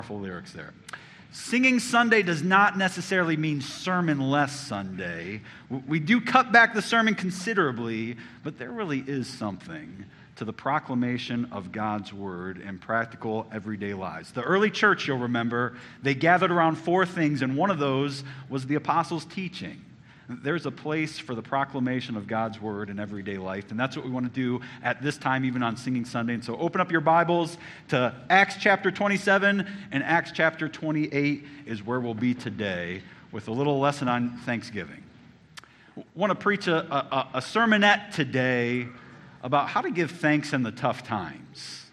Full lyrics there. Singing Sunday does not necessarily mean sermon-less Sunday. We do cut back the sermon considerably, but there really is something to the proclamation of God's word in practical everyday lives. The early church, you'll remember, they gathered around four things, and one of those was the apostles' teaching. There's a place for the proclamation of God's word in everyday life, and that's what we want to do at this time, even on Singing Sunday. And so open up your Bibles to Acts chapter 27, and Acts chapter 28 is where we'll be today with a little lesson on Thanksgiving. I want to preach a sermonette today about how to give thanks in the tough times.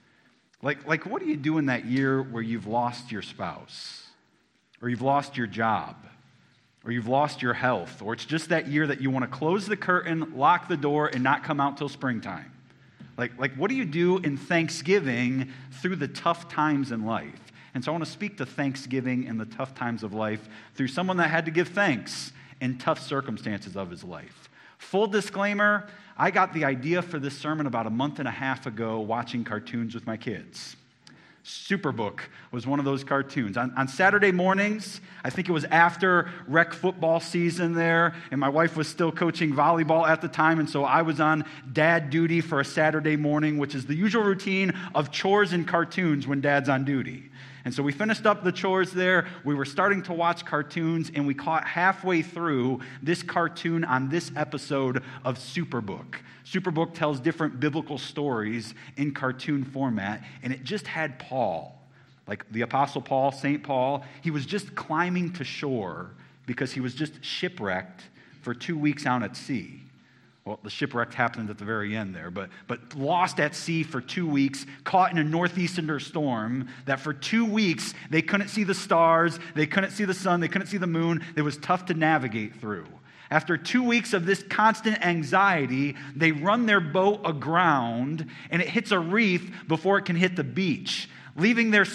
Like what do you do in that year where you've lost your spouse, or you've lost your job, or you've lost your health, or it's just that year that you want to close the curtain, lock the door, and not come out till springtime? Like what do you do in Thanksgiving through the tough times in life? And so I want to speak to Thanksgiving in the tough times of life through someone that had to give thanks in tough circumstances of his life. Full disclaimer, I got the idea for this sermon about a month and a half ago watching cartoons with my kids. Superbook was one of those cartoons. On Saturday mornings, I think it was after rec football season there, and my wife was still coaching volleyball at the time, and so I was on dad duty for a Saturday morning, which is the usual routine of chores and cartoons when dad's on duty. And so we finished up the chores there. We were starting to watch cartoons, and we caught halfway through this cartoon on this episode of Superbook. Superbook tells different biblical stories in cartoon format, and it just had Paul, like the Apostle Paul, St. Paul. He was just climbing to shore because he was just shipwrecked for 2 weeks out at sea. Well, the shipwreck happened at the very end there, but lost at sea for 2 weeks, caught in a northeaster storm that for 2 weeks they couldn't see the stars, they couldn't see the sun, they couldn't see the moon. It was tough to navigate through. After 2 weeks of this constant anxiety, they run their boat aground, and it hits a reef before it can hit the beach, leaving their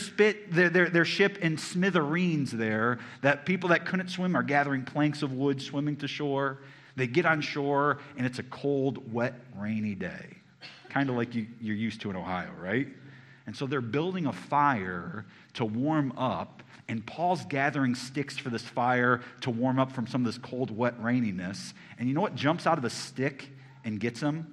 ship in smithereens there, that people that couldn't swim are gathering planks of wood, swimming to shore. They get on shore, and it's a cold, wet, rainy day, kind of like you're used to in Ohio, right? And so they're building a fire to warm up, and Paul's gathering sticks for this fire to warm up from some of this cold, wet raininess. And you know what jumps out of a stick and gets him?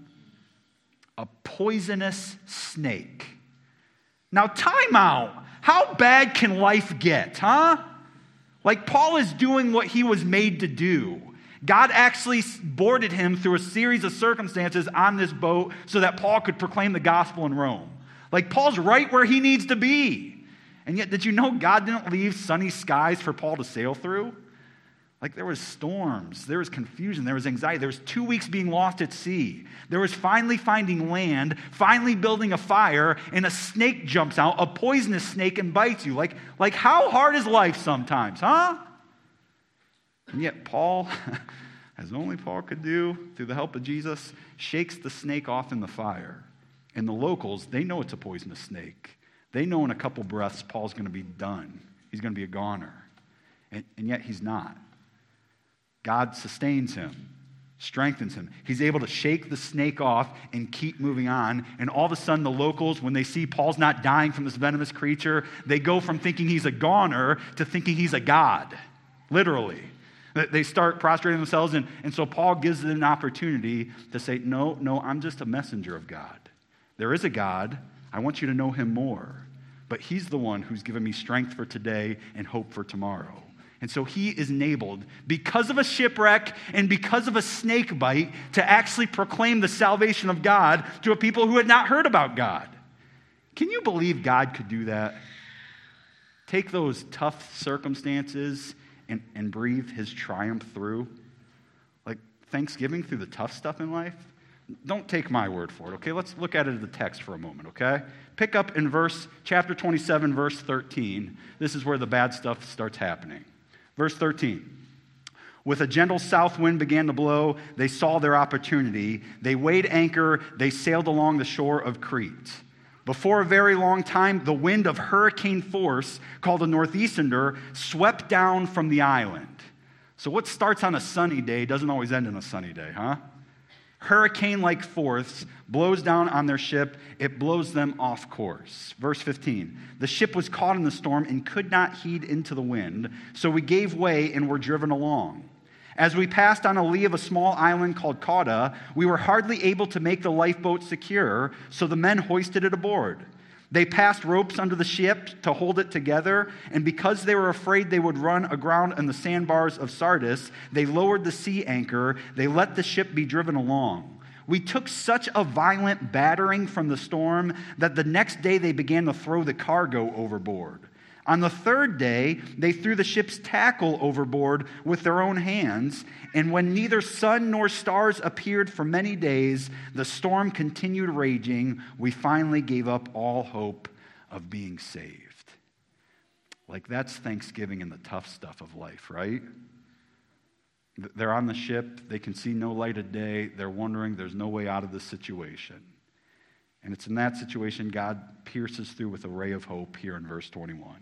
A poisonous snake. Now, time out. How bad can life get, huh? Like, Paul is doing what he was made to do. God actually boarded him through a series of circumstances on this boat so that Paul could proclaim the gospel in Rome. Like, Paul's right where he needs to be. And yet, did you know God didn't leave sunny skies for Paul to sail through? Like, there was storms, there was confusion, there was anxiety. There was 2 weeks being lost at sea. There was finally finding land, finally building a fire, and a snake jumps out, a poisonous snake, and bites you. Like how hard is life sometimes, huh? And yet Paul, as only Paul could do through the help of Jesus, shakes the snake off in the fire. And the locals, they know it's a poisonous snake. They know in a couple breaths Paul's going to be done. He's going to be a goner. And yet he's not. God sustains him, strengthens him. He's able to shake the snake off and keep moving on. And all of a sudden the locals, when they see Paul's not dying from this venomous creature, they go from thinking he's a goner to thinking he's a god, literally. They start prostrating themselves, and so Paul gives them an opportunity to say, no, I'm just a messenger of God. There is a God. I want you to know him more. But he's the one who's given me strength for today and hope for tomorrow. And so he is enabled, because of a shipwreck and because of a snake bite, to actually proclaim the salvation of God to a people who had not heard about God. Can you believe God could do that? Take those tough circumstances and breathe his triumph through. Like Thanksgiving through the tough stuff in life. Don't take my word for it, okay? Let's look at it in the text for a moment, okay? Pick up in chapter 27, verse 13. This is where the bad stuff starts happening. Verse 13. With a gentle south wind began to blow, they saw their opportunity. They weighed anchor. They sailed along the shore of Crete. Before a very long time, the wind of hurricane force, called a northeaster, swept down from the island. So what starts on a sunny day doesn't always end on a sunny day, huh? Hurricane-like force blows down on their ship. It blows them off course. Verse 15, the ship was caught in the storm and could not heed into the wind, so we gave way and were driven along. As we passed on a lee of a small island called Cauda, we were hardly able to make the lifeboat secure, so the men hoisted it aboard. They passed ropes under the ship to hold it together, and because they were afraid they would run aground on the sandbars of Sardis, they lowered the sea anchor. They let the ship be driven along. We took such a violent battering from the storm that the next day they began to throw the cargo overboard. On the third day, they threw the ship's tackle overboard with their own hands, and when neither sun nor stars appeared for many days, the storm continued raging. We finally gave up all hope of being saved. Like, that's Thanksgiving and the tough stuff of life, right? They're on the ship. They can see no light of day. They're wondering there's no way out of this situation. And it's in that situation God pierces through with a ray of hope here in verse 21.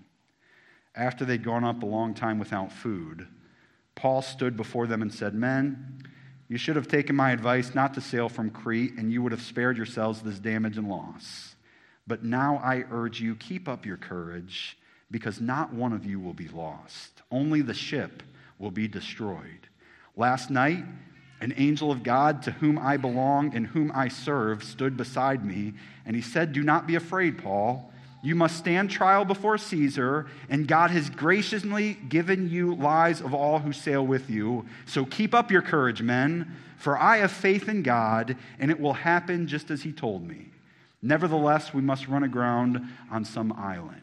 After they'd gone up a long time without food, Paul stood before them and said, "Men, you should have taken my advice not to sail from Crete, and you would have spared yourselves this damage and loss. But now I urge you, keep up your courage, because not one of you will be lost. Only the ship will be destroyed. Last night, an angel of God to whom I belong and whom I serve stood beside me, and he said, 'Do not be afraid, Paul. You must stand trial before Caesar, and God has graciously given you lives of all who sail with you. So keep up your courage, men, for I have faith in God, and it will happen just as he told me. Nevertheless, we must run aground on some island.'"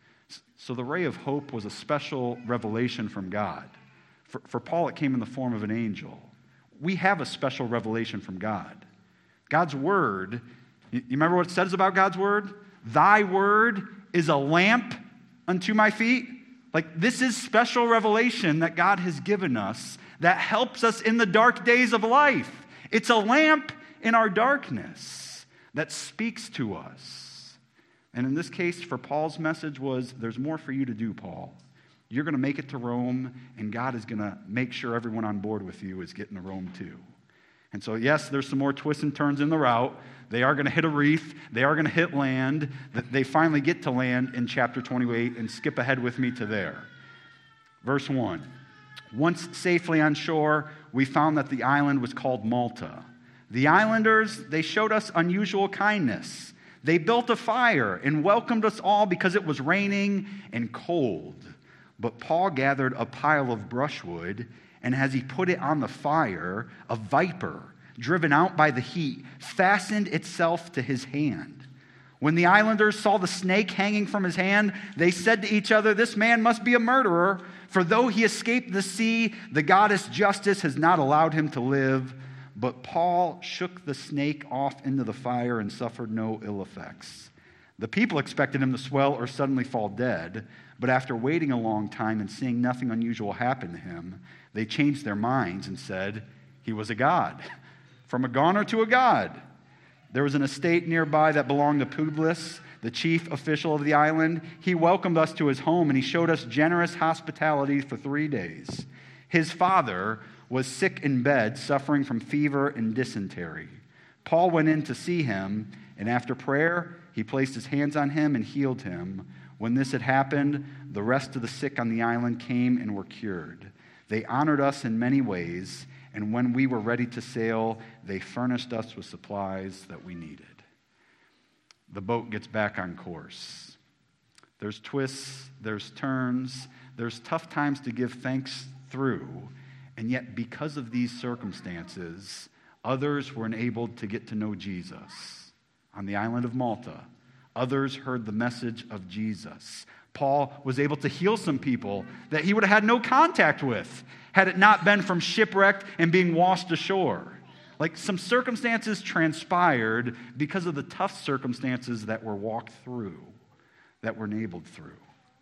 So the ray of hope was a special revelation from God. For Paul, it came in the form of an angel. We have a special revelation from God. God's word, you remember what it says about God's word? Thy word is a lamp unto my feet. Like, this is special revelation that God has given us that helps us in the dark days of life. It's a lamp in our darkness that speaks to us. And in this case, for Paul's message was, there's more for you to do, Paul. You're going to make it to Rome, and God is going to make sure everyone on board with you is getting to Rome too. And so, yes, there's some more twists and turns in the route. They are going to hit a reef. They are going to hit land. They finally get to land in chapter 28, and skip ahead with me to there. Verse 1. Once safely on shore, we found that the island was called Malta. The islanders, they showed us unusual kindness. They built a fire and welcomed us all because it was raining and cold. But Paul gathered a pile of brushwood, and as he put it on the fire, a viper, driven out by the heat, fastened itself to his hand. When the islanders saw the snake hanging from his hand, they said to each other, "This man must be a murderer, for though he escaped the sea, the goddess Justice has not allowed him to live." But Paul shook the snake off into the fire and suffered no ill effects. The people expected him to swell or suddenly fall dead, but after waiting a long time and seeing nothing unusual happen to him, they changed their minds and said, "He was a god, from a goner to a god." There was an estate nearby that belonged to Publius, the chief official of the island. He welcomed us to his home, and he showed us generous hospitality for 3 days. His father was sick in bed, suffering from fever and dysentery. Paul went in to see him, and after prayer, he placed his hands on him and healed him. When this had happened, the rest of the sick on the island came and were cured. They honored us in many ways, and when we were ready to sail, they furnished us with supplies that we needed. The boat gets back on course. There's twists, there's turns, there's tough times to give thanks through, and yet because of these circumstances, others were enabled to get to know Jesus. On the island of Malta, others heard the message of Jesus. Paul was able to heal some people that he would have had no contact with had it not been from shipwreck and being washed ashore. Like, some circumstances transpired because of the tough circumstances that were walked through, that were enabled through.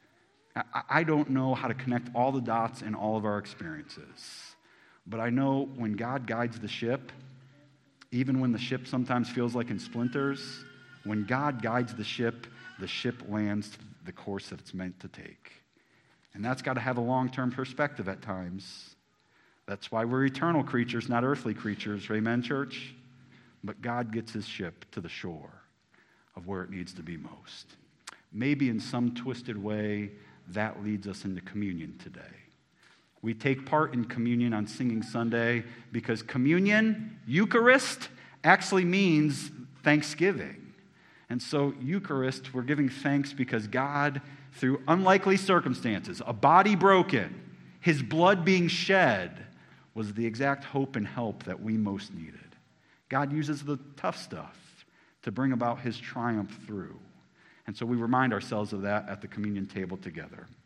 I don't know how to connect all the dots in all of our experiences, but I know when God guides the ship, even when the ship sometimes feels like in splinters, when God guides the ship lands the course that it's meant to take. And that's got to have a long-term perspective at times. That's why we're eternal creatures, not earthly creatures. Amen, church? but God gets his ship to the shore of where it needs to be most. Maybe in some twisted way, that leads us into communion today. We take part in communion on Singing Sunday because communion, Eucharist, actually means thanksgiving. And so Eucharist, we're giving thanks because God, through unlikely circumstances, a body broken, his blood being shed, was the exact hope and help that we most needed. God uses the tough stuff to bring about his triumph through. And so we remind ourselves of that at the communion table together.